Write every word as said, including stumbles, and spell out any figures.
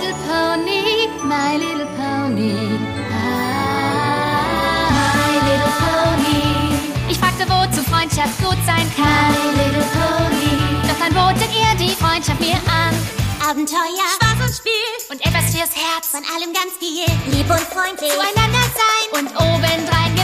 little pony, my little pony. Ah, my little pony. Ich fragte, wozu Freundschaft gut sein kann. My little pony. Doch dann botet ihr die Freundschaft mir an. Abenteuer, Spaß und Spiel und etwas fürs Herz, von allem ganz viel. lieb und freundlich, Zueinander sein und obendrein